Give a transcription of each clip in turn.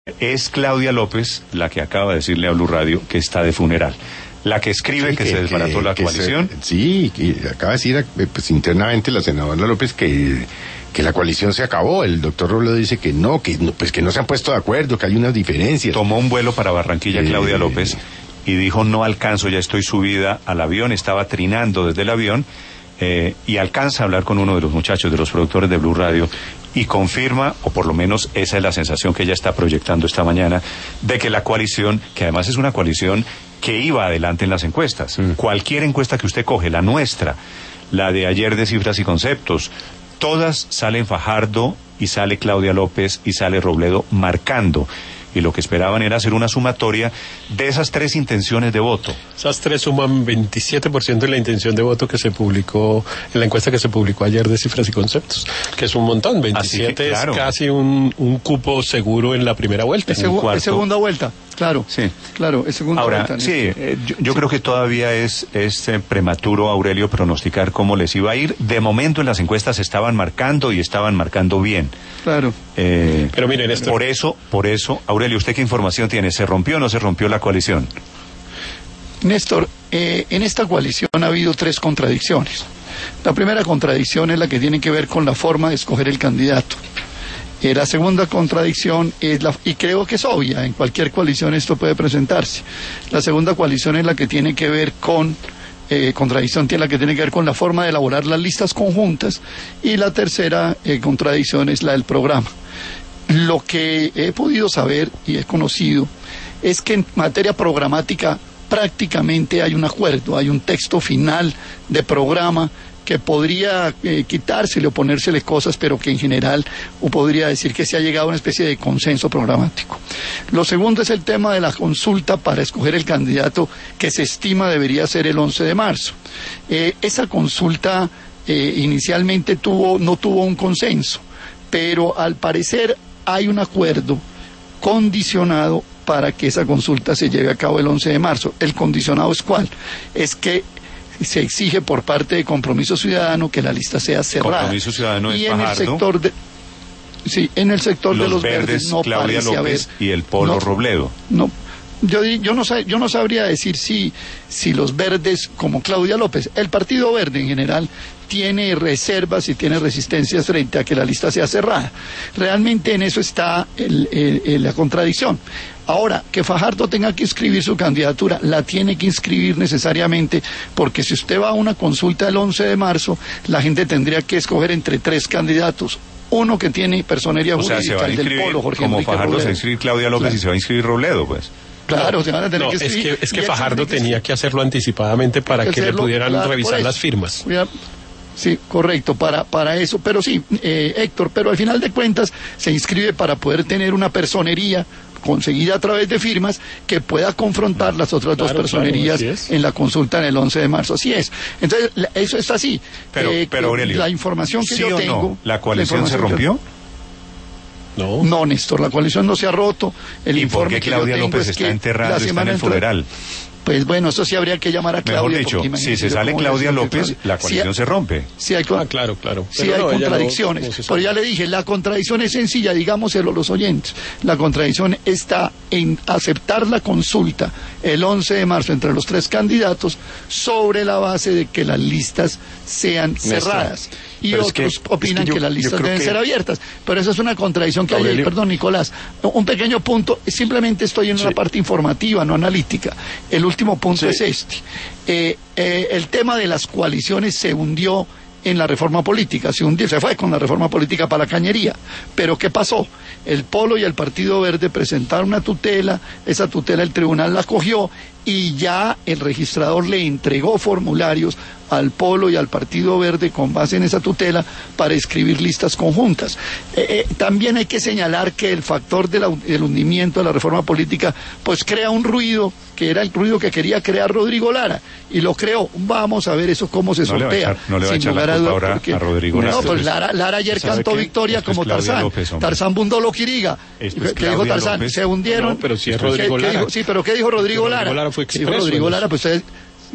Es Claudia López la que acaba de decirle a Blue Radio que está de funeral. La que escribe que se desbarató la coalición. Sí, acaba de decir pues, internamente la senadora López que la coalición se acabó. El doctor Robledo dice que no, pues que no se han puesto de acuerdo, que hay unas diferencias. Tomó un vuelo para Barranquilla Claudia López y dijo: no alcanzo, ya estoy subida al avión, estaba trinando desde el avión, y alcanza a hablar con uno de los muchachos, de los productores de Blue Radio, y confirma, o por lo menos esa es la sensación que ella está proyectando esta mañana, de que la coalición, que además es una coalición que iba adelante en las encuestas. Cualquier encuesta que usted coge, la nuestra, la de ayer de Cifras y Conceptos, todas salen Fajardo y sale Claudia López y sale Robledo marcando. Y lo que esperaban era hacer una sumatoria de esas tres intenciones de voto. Esas tres suman 27% de la intención de voto que se publicó en la encuesta que se publicó ayer de Cifras y Conceptos, que es un montón. 27 claro, es casi un cupo seguro en la primera vuelta. Es segunda vuelta, claro. Sí. Claro, es segunda Ahora, vuelta. Sí, yo creo que todavía es prematuro, Aurelio, pronosticar cómo les iba a ir. De momento en las encuestas estaban marcando y estaban marcando bien. Claro. Pero miren, por eso, Aurelio, ¿usted qué información tiene? ¿Se rompió o no se rompió la coalición? Néstor, en esta coalición ha habido tres contradicciones. La primera contradicción es la que tiene que ver con la forma de escoger el candidato. La segunda contradicción es y creo que es obvia, en cualquier coalición esto puede presentarse. La segunda coalición es la que tiene que ver con contradicción tiene la que tiene que ver con la forma de elaborar las listas conjuntas, y la tercera contradicción es la del programa. Lo que he podido saber y he conocido es que en materia programática prácticamente hay un acuerdo, hay un texto final de programa que podría quitársele o ponérsele cosas, pero que en general podría decir que se ha llegado a una especie de consenso programático. Lo segundo es el tema de la consulta para escoger el candidato, que se estima debería ser el 11 de marzo. Esa consulta inicialmente no tuvo un consenso, pero al parecer hay un acuerdo condicionado para que esa consulta se lleve a cabo el 11 de marzo. ¿El condicionado es cuál? Es que se exige por parte de Compromiso Ciudadano que la lista sea cerrada. Compromiso Ciudadano es y en Fajardo, en el sector de los verdes no Claudia parece López haber, y el Polo Robledo. No, yo no sabría decir si los verdes, como Claudia López, el Partido Verde en general tiene reservas y tiene resistencias frente a que la lista sea cerrada. Realmente en eso está la contradicción. Ahora, que Fajardo tenga que inscribir su candidatura, la tiene que inscribir necesariamente, porque si usted va a una consulta el 11 de marzo, la gente tendría que escoger entre tres candidatos. Uno que tiene personería jurídica, el del Polo, Jorge como Enrique Fajardo Robledo. se va a inscribir Claudia López, claro, y se va a inscribir Robledo, pues. Claro, se van a tener que escribir. Es que Fajardo tenía que hacerlo anticipadamente para que le pudieran revisar las firmas. Sí, correcto, para eso, pero sí, Héctor, pero al final de cuentas se inscribe para poder tener una personería conseguida a través de firmas que pueda confrontar las otras dos personerías en la consulta en el 11 de marzo. Así es. Entonces, eso está así. Pero Aurelio, la información que yo tengo... No, ¿la coalición se rompió? No, Néstor, la coalición no se ha roto. ¿Y por qué Claudia López está enterrada, está en el funeral? Pues bueno, eso sí habría que llamar a Claudia. Mejor dicho, si se sale Claudia López, la coalición se rompe. Sí hay, claro. Sí hay contradicciones. Pero ya le dije, la contradicción es sencilla, digámoselo a los oyentes. La contradicción está en aceptar la consulta el 11 de marzo entre los tres candidatos sobre la base de que las listas sean cerradas. Y otros opinan que las listas deben ser abiertas. Pero esa es una contradicción que hay ahí. Perdón, Nicolás. Un pequeño punto, simplemente estoy en una parte informativa, no analítica. El último punto es este. El tema de las coaliciones se hundió en la reforma política, se fue con la reforma política para la cañería. Pero ¿qué pasó? El Polo y el Partido Verde presentaron una tutela, esa tutela el tribunal la cogió y ya el registrador le entregó formularios al Polo y al Partido Verde con base en esa tutela para escribir listas conjuntas. También hay que señalar que el factor del hundimiento de la reforma política pues crea un ruido que era el ruido que quería crear Rodrigo Lara y lo creó. Vamos a ver eso cómo se sortea. No le va a echar la culpa ahora a Rodrigo Lara. No, pues Lara ayer cantó victoria como Tarzán. Tarzán Bundolo Quiriga. ¿Qué dijo Tarzán? Se hundieron. No, pero si es Rodrigo Lara. Sí, pero ¿qué dijo Rodrigo Lara? Rodrigo Lara fue expreso. Rodrigo Lara, pues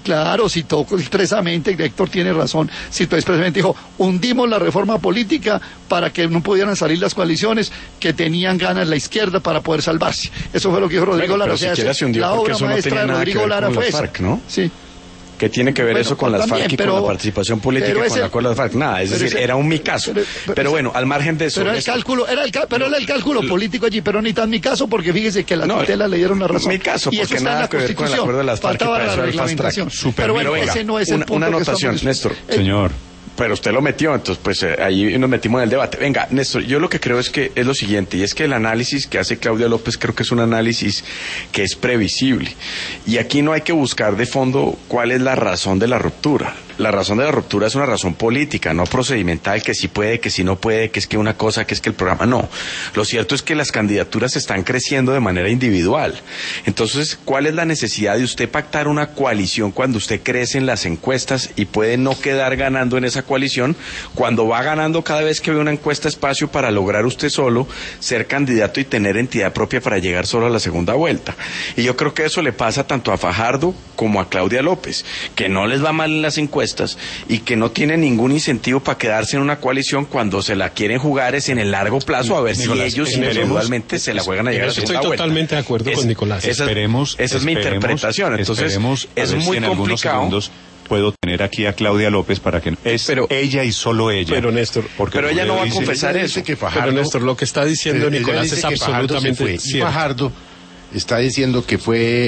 Claro, citó expresamente, Héctor tiene razón, citó expresamente, dijo, hundimos la reforma política para que no pudieran salir las coaliciones que tenían ganas la izquierda para poder salvarse. Eso fue lo que dijo Rodrigo Lara. Pero siquiera se hundió la porque obra eso no maestra tenía de nada que Rodrigo ver Lara con fue las esa. FARC, ¿no? Sí. ¿Qué tiene que ver eso con las también, FARC y con la participación política y con el acuerdo de FARC? Nada, es decir, era un mi caso. Pero bueno, al margen de eso... Pero era el cálculo político allí, pero ni tan mi caso, porque fíjese que la tutela le dieron la razón. Mi caso, y porque eso está nada en la que ver con el acuerdo de las FARC. Faltaba para la eso era el fast track. reglamentación. Pero bueno, venga, ese no es el punto una que anotación, estamos... Néstor. Señor. Pero usted lo metió, entonces pues ahí nos metimos en el debate. Venga, Néstor, yo lo que creo es que es lo siguiente, y es que el análisis que hace Claudia López creo que es un análisis que es previsible. Y aquí no hay que buscar de fondo cuál es la razón de la ruptura. La razón de la ruptura es una razón política, no procedimental, que si puede, que si no puede, que es que una cosa, que es que el programa, no. Lo cierto es que las candidaturas están creciendo de manera individual. Entonces, ¿cuál es la necesidad de usted pactar una coalición cuando usted crece en las encuestas y puede no quedar ganando en esa coalición, cuando va ganando cada vez que ve una encuesta espacio para lograr usted solo ser candidato y tener entidad propia para llegar solo a la segunda vuelta? Y yo creo que eso le pasa tanto a Fajardo como a Claudia López, que no les va mal en las encuestas y que no tienen ningún incentivo para quedarse en una coalición cuando se la quieren jugar es en el largo plazo, a ver si ellos individualmente se la juegan a llegar a la segunda vuelta. Estoy totalmente de acuerdo con Nicolás. Esa es mi interpretación. Entonces, es muy complicado. Puedo tener aquí a Claudia López para que ella y solo ella. Pero Néstor, pero ella no va a confesar eso. Pero Néstor, lo que está diciendo Nicolás es absolutamente cierto. Y Fajardo está diciendo que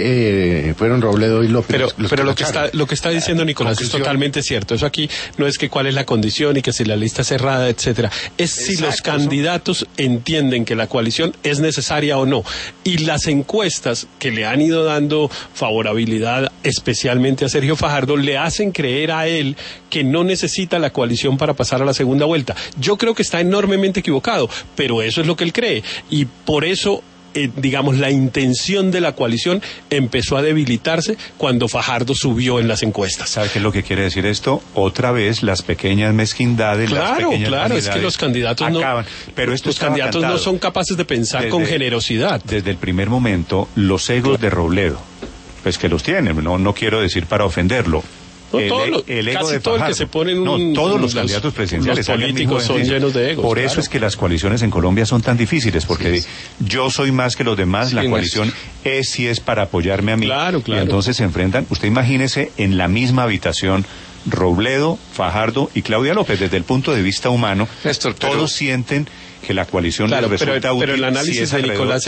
fueron Robledo y López. Pero lo que está diciendo Nicolás es totalmente cierto. Eso aquí no es que cuál es la condición y que si la lista es cerrada, etcétera. Es si los candidatos entienden que la coalición es necesaria o no. Y las encuestas que le han ido dando favorabilidad, especialmente a Sergio Fajardo, le hacen creer a él que no necesita la coalición para pasar a la segunda vuelta. Yo creo que está enormemente equivocado, pero eso es lo que él cree. Y por eso digamos, la intención de la coalición empezó a debilitarse cuando Fajardo subió en las encuestas. ¿Sabe qué es lo que quiere decir esto? Otra vez las pequeñas mezquindades, claro, es que los candidatos acaban. Pero los candidatos no son capaces de pensar con generosidad. Desde el primer momento, los egos de Robledo, pues que los tienen, no quiero decir para ofenderlo. No, el ego de Fajardo. El que se pone todos los candidatos presidenciales, los políticos son llenos de egos. Por eso es que las coaliciones en Colombia son tan difíciles, porque yo soy más que los demás, la coalición es para apoyarme a mí. Claro. Y entonces se enfrentan, usted imagínese en la misma habitación Robledo, Fajardo y Claudia López. Desde el punto de vista humano, Néstor, todos sienten que la coalición les resulta útil. Pero el análisis de Nicolás,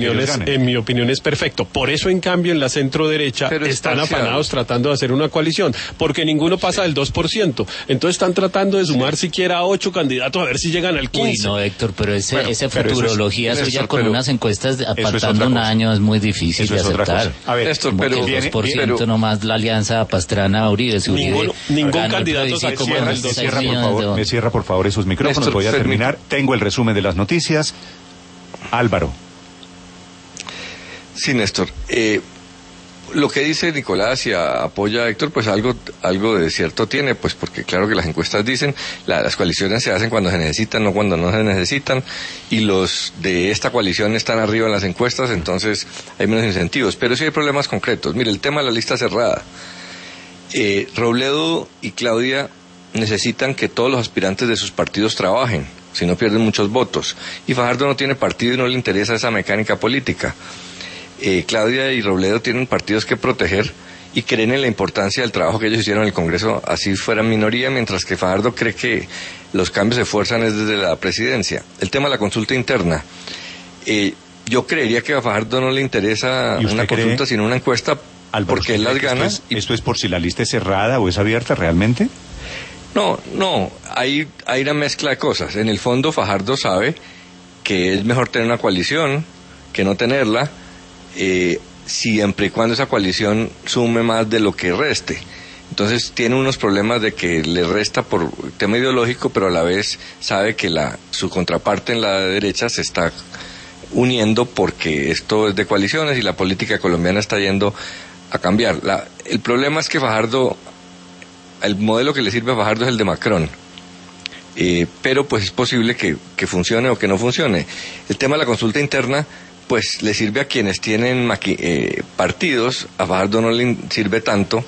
en mi opinión, es perfecto. Por eso, en cambio, en la centro-derecha están afanados tratando de hacer una coalición, porque ninguno pasa del 2%. Entonces están tratando de sumar siquiera 8 candidatos a ver si llegan al 15%. Uy, no, Héctor, pero esa futurología suya con unas encuestas apartando un año es muy difícil de aceptar. A ver, Néstor, pero el 2% nomás la alianza Pastrana-Uribe. Ningún candidato me cierra por favor esos micrófonos. Néstor, voy a terminar. Tengo el resumen de las noticias. Álvaro. Sí, Néstor. Lo que dice Nicolás y apoya a Héctor, pues algo de cierto tiene, pues porque claro que las encuestas dicen, las coaliciones se hacen cuando se necesitan, no cuando no se necesitan, y los de esta coalición están arriba en las encuestas, entonces hay menos incentivos. Pero sí hay problemas concretos. Mire, el tema de la lista cerrada. Robledo y Claudia necesitan que todos los aspirantes de sus partidos trabajen, si no pierden muchos votos. Y Fajardo no tiene partido y no le interesa esa mecánica política. Claudia y Robledo tienen partidos que proteger y creen en la importancia del trabajo que ellos hicieron en el Congreso, así fueran minoría, mientras que Fajardo cree que los cambios se fuerzan desde la presidencia. El tema de la consulta interna. Yo creería que a Fajardo no le interesa una consulta, sino una encuesta, porque él las gana. ¿Esto es por si la lista es cerrada o es abierta realmente? No, hay una mezcla de cosas. En el fondo Fajardo sabe que es mejor tener una coalición que no tenerla, siempre y cuando esa coalición sume más de lo que reste. Entonces tiene unos problemas de que le resta por tema ideológico, pero a la vez sabe que su contraparte en la derecha se está uniendo porque esto es de coaliciones y la política colombiana está yendo a cambiar. El problema es que Fajardo, el modelo que le sirve a Fajardo es el de Macron, pero pues es posible que funcione o que no funcione. El tema de la consulta interna pues le sirve a quienes tienen partidos, a Fajardo no le sirve tanto,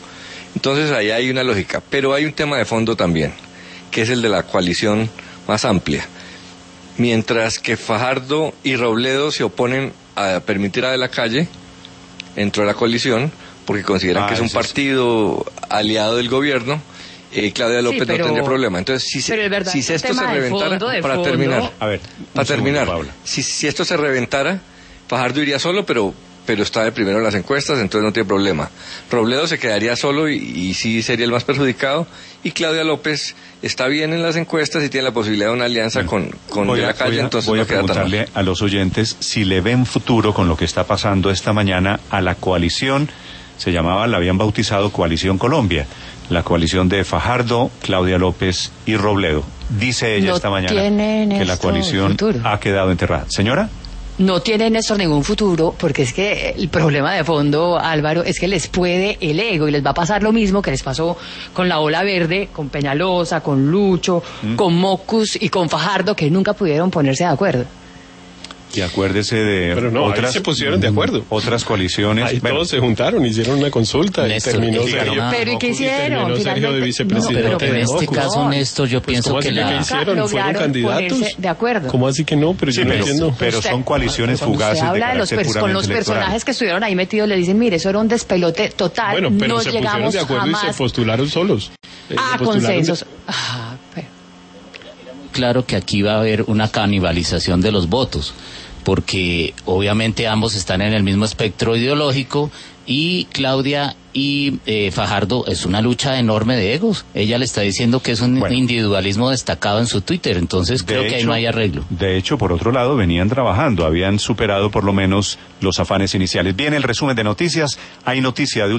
Entonces ahí hay una lógica, pero hay un tema de fondo también, que es el de la coalición más amplia. Mientras que Fajardo y Robledo se oponen a permitir a De la Calle dentro de la coalición, porque consideran que es un partido aliado del gobierno, Claudia López no tendría problema. Entonces, si esto se reventara, para terminar, si esto se reventara, Fajardo iría solo, pero está de primero en las encuestas, entonces no tiene problema. Robledo se quedaría solo y sí sería el más perjudicado, y Claudia López está bien en las encuestas y tiene la posibilidad de una alianza con De la Calle, entonces voy no a queda preguntarle a los oyentes si le ven futuro con lo que está pasando esta mañana a la coalición. La habían bautizado Coalición Colombia, la coalición de Fajardo, Claudia López y Robledo. Dice ella esta mañana que la coalición ha quedado enterrada. ¿Señora? No tiene Néstor ningún futuro, porque es que el problema de fondo, Álvaro, es que les puede el ego y les va a pasar lo mismo que les pasó con la Ola Verde, con Peñalosa, con Lucho, con Mocus y con Fajardo, que nunca pudieron ponerse de acuerdo. Y acuérdese de pero no, otras, ahí se pusieron de acuerdo. Otras coaliciones. Ahí todos se juntaron, hicieron una consulta Néstor, y terminó Sergio. Pero ¿y qué hicieron? Sergio de vicepresidente. No, pero en este caso, Néstor, yo pienso que ¿qué hicieron? ¿Fueron candidatos? De acuerdo. ¿Cómo así que no? Pero yo no entiendo. Pero son coaliciones fugaces. Se habla con los personajes que estuvieron ahí metidos, le dicen, mire, eso era un despelote total. Bueno, pero no se pusieron de acuerdo jamás y se postularon solos. Consensos. Claro que aquí va a haber una canibalización de los votos, porque obviamente ambos están en el mismo espectro ideológico, y Claudia y Fajardo es una lucha enorme de egos. Ella le está diciendo que es un individualismo destacado en su Twitter, entonces creo que ahí no hay arreglo. De hecho, por otro lado, venían trabajando, habían superado por lo menos los afanes iniciales. Bien, el resumen de noticias, hay noticia de